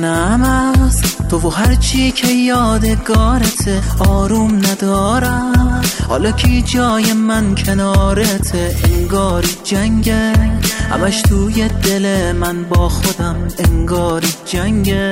میکنم از تو و هرچی که یادگارته. آروم ندارم حالا کی جای من کنارته. انگاری جنگه همش توی دل من با خودم. انگاری جنگه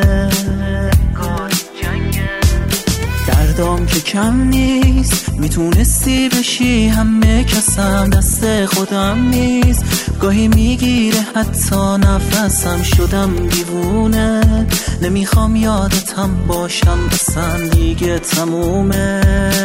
دردام که کم نیست. میتونستی بشی همه کسم، دست خودم نیست. گاهی میگیره حتی نفسم. شدم دیوونه نمیخوام یادتم باشم. اصلا دیگه تمومه.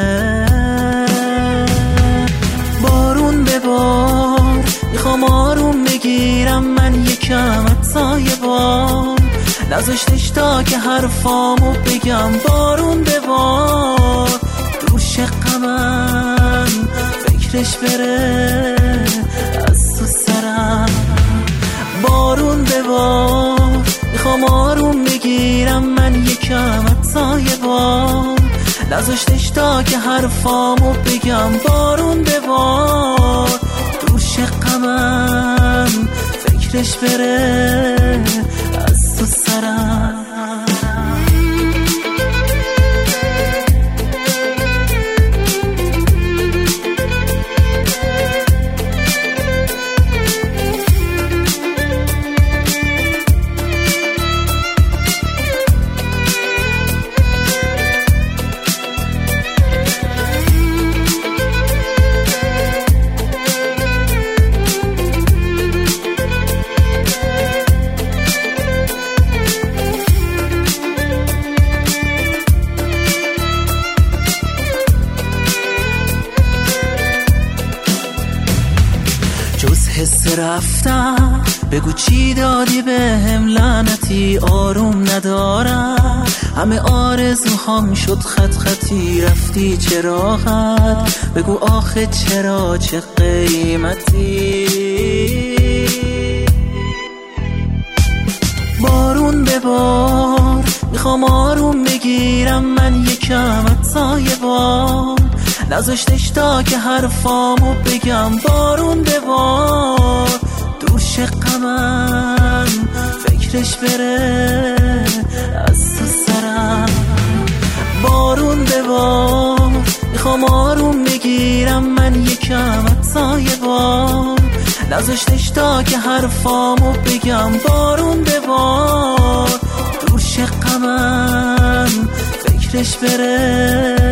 بارون ببار میخوام آروم بگیرم من یکم. حتی یه بار نذاشتش تا که حرفامو بگم. بارون ببار دور شقمم فکرش بره از تو سرم. بارون ببار میخوام آروم بگیرم من یکم. حتی یه بار نذاشتش تا که حرفامو بگم. بارون ببار دور شقمم فکرش بره از تو سرم. جز حس رفتم بگو چی دادی بهم لعنتی. آروم ندارم همه آرزوهام شد خط خطی. رفتی چرا خط بگو آخه چرا چه قیمتی. بارون ببار میخوام آروم بگیرم من یکم. حتی یه بار نذاشتش تا که حرفامو بگم. بارون ببار دور شقمم فکرش بره از تو سرم. بارون ببار میخوام آروم بگیرم من یکم. حتی یه بار نذاشتش تا که حرفامو بگم. بارون ببار دور شقمم فکرش بره